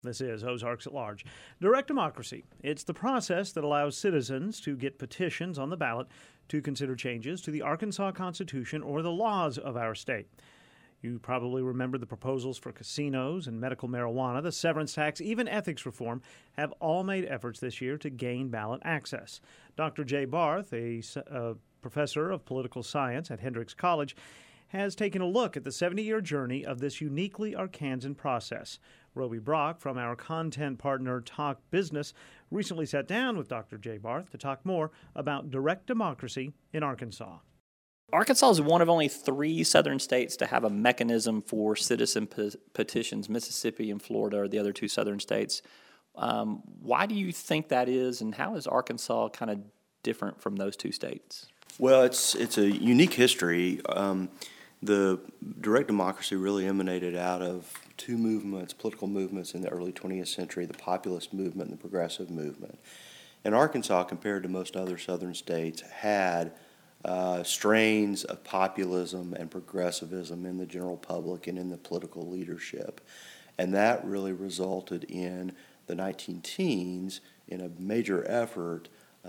This is Ozarks at Large. Direct democracy. It's the process that allows citizens to get petitions on the ballot to consider changes to the Arkansas Constitution or the laws of our state. You probably remember the proposals for casinos and medical marijuana, the severance tax, even ethics reform have all made efforts this year to gain ballot access. Dr. Jay Barth, a professor of political science at Hendrix College, has taken a look at the 70-year journey of this uniquely Arkansan process. Roby Brock from our content partner Talk Business recently sat down with Dr. Jay Barth to talk more about direct democracy in Arkansas. Arkansas is one of only 3 southern states to have a mechanism for citizen petitions. Mississippi and Florida are the other 2 southern states. Why do you think that is, and how is Arkansas kind of different from those 2 states? Well, it's a unique history. The direct democracy really emanated out of 2 movements, political movements in the early 20th century, the populist movement and the progressive movement. And Arkansas, compared to most other southern states, had strains of populism and progressivism in the general public and in the political leadership. And that really resulted in the 19-teens, in a major effort,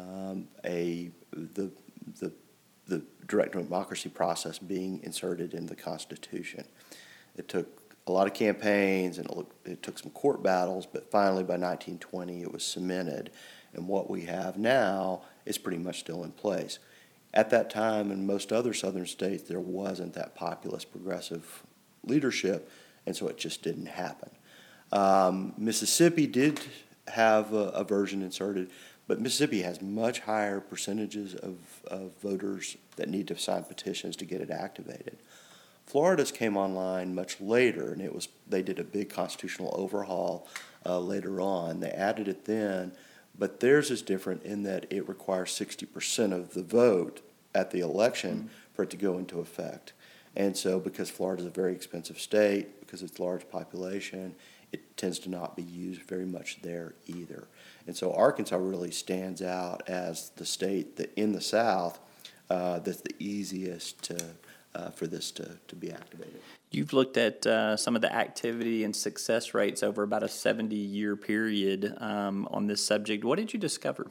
the direct democracy process being inserted in the Constitution. It took a lot of campaigns and it took some court battles, but finally by 1920 it was cemented. And what we have now is pretty much still in place. At that time, in most other southern states, there wasn't that populist progressive leadership, and so it just didn't happen. Mississippi did have a version inserted, but Mississippi has much higher percentages of voters that need to sign petitions to get it activated. Florida's came online much later, and they did a big constitutional overhaul later on. They added it then, but theirs is different in that it requires 60% of the vote at the election for it to go into effect. And so because Florida's a very expensive state, because it's a large population, it tends to not be used very much there either. And so Arkansas really stands out as the state that in the South that's the easiest for this to be activated. You've looked at some of the activity and success rates over about a 70-year period on this subject. What did you discover?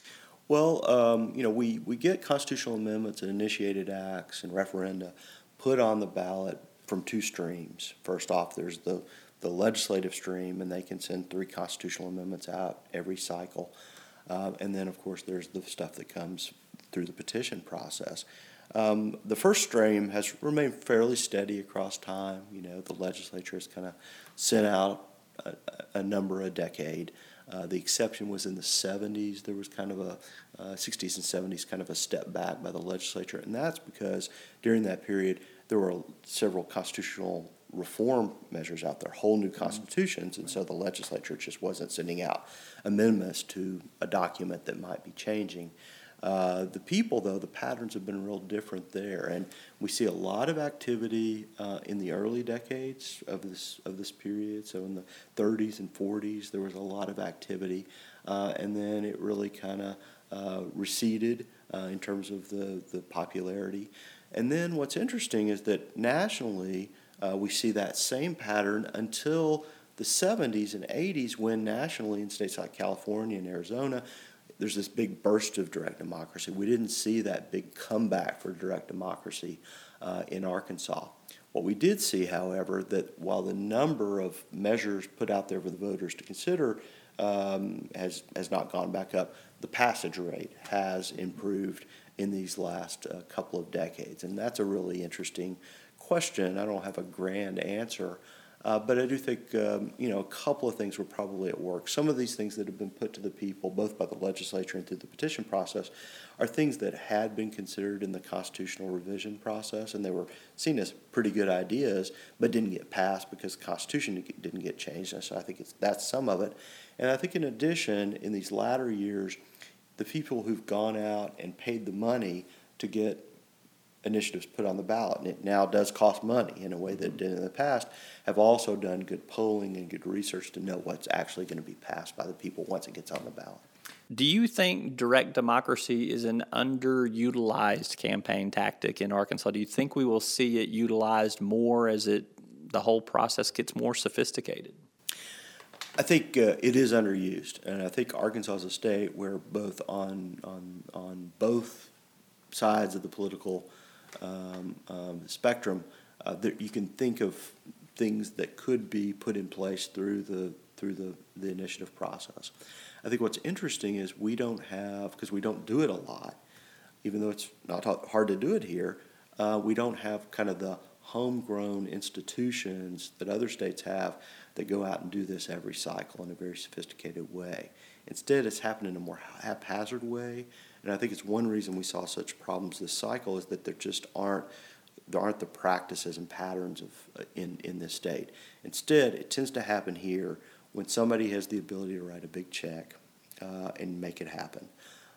Well, we get constitutional amendments and initiated acts and referenda put on the ballot from 2 streams. First off, there's the legislative stream, and they can send 3 constitutional amendments out every cycle. And then, of course, there's the stuff that comes through the petition process. The first stream has remained fairly steady across time. The legislature has kind of sent out a number a decade. The exception was in the 70s. There was kind of a 60s and 70s kind of a step back by the legislature, and that's because during that period there were several constitutional reform measures out there, whole new constitutions, and so the legislature just wasn't sending out amendments to a document that might be changing. The people, though, the patterns have been real different there, and we see a lot of activity in the early decades of this period. So in the 30s and 40s, there was a lot of activity, and then it really kind of receded in terms of the popularity. And then what's interesting is that nationally, we see that same pattern until the 70s and 80s, when nationally in states like California and Arizona, there's this big burst of direct democracy. We didn't see that big comeback for direct democracy in Arkansas. What we did see, however, that while the number of measures put out there for the voters to consider has not gone back up, the passage rate has improved in these last couple of decades. And that's a really interesting question. I don't have a grand answer, but I do think a couple of things were probably at work. Some of these things that have been put to the people, both by the legislature and through the petition process, are things that had been considered in the constitutional revision process, and they were seen as pretty good ideas, but didn't get passed because the Constitution didn't get changed. And so I think that's some of it. And I think in addition, in these latter years, the people who've gone out and paid the money to get initiatives put on the ballot, and it now does cost money in a way that it did in the past, have also done good polling and good research to know what's actually going to be passed by the people once it gets on the ballot. Do you think direct democracy is an underutilized campaign tactic in Arkansas? Do you think we will see it utilized more as the whole process gets more sophisticated? I think it is underused, and I think Arkansas is a state where both on both sides of the political spectrum, that you can think of things that could be put in place through the initiative process. I think what's interesting is we don't have, because we don't do it a lot, even though it's not hard to do it here, we don't have kind of the homegrown institutions that other states have that go out and do this every cycle in a very sophisticated way. Instead, it's happened in a more haphazard way, and I think it's one reason we saw such problems this cycle is that there aren't the practices and patterns in this state. Instead, it tends to happen here when somebody has the ability to write a big check and make it happen,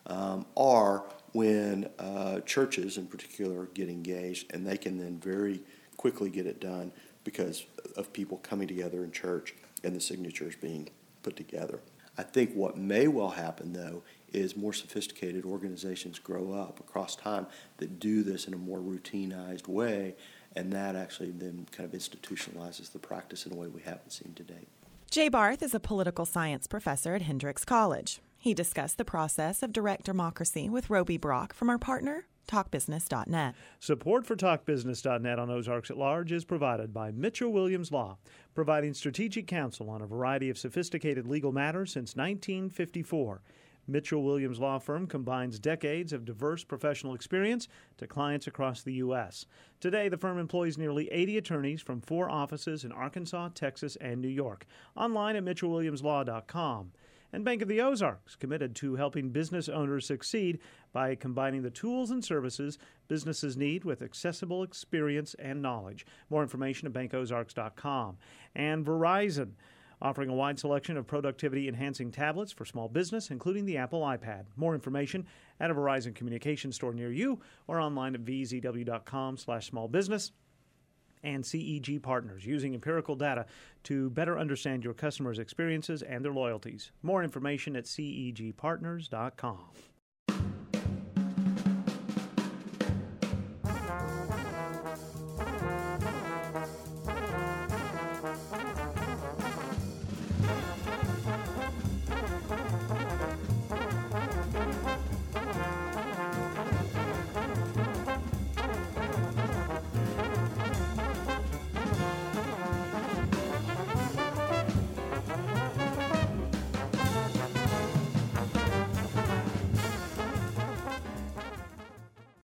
or when churches in particular get engaged and they can then very quickly get it done because of people coming together in church and the signatures being put together. I think what may well happen, though, is more sophisticated organizations grow up across time that do this in a more routinized way, and that actually then kind of institutionalizes the practice in a way we haven't seen to date. Jay Barth is a political science professor at Hendrix College. He discussed the process of direct democracy with Roby Brock from our partner, TalkBusiness.net. Support for TalkBusiness.net on Ozarks at Large is provided by Mitchell Williams Law, providing strategic counsel on a variety of sophisticated legal matters since 1954. Mitchell Williams Law Firm combines decades of diverse professional experience to clients across the U.S. Today, the firm employs nearly 80 attorneys from 4 offices in Arkansas, Texas, and New York. Online at MitchellWilliamsLaw.com. And Bank of the Ozarks, committed to helping business owners succeed by combining the tools and services businesses need with accessible experience and knowledge. More information at bankozarks.com. And Verizon, offering a wide selection of productivity-enhancing tablets for small business, including the Apple iPad. More information at a Verizon communication store near you or online at vzw.com/smallbusiness. And CEG Partners, using empirical data to better understand your customers' experiences and their loyalties. More information at cegpartners.com.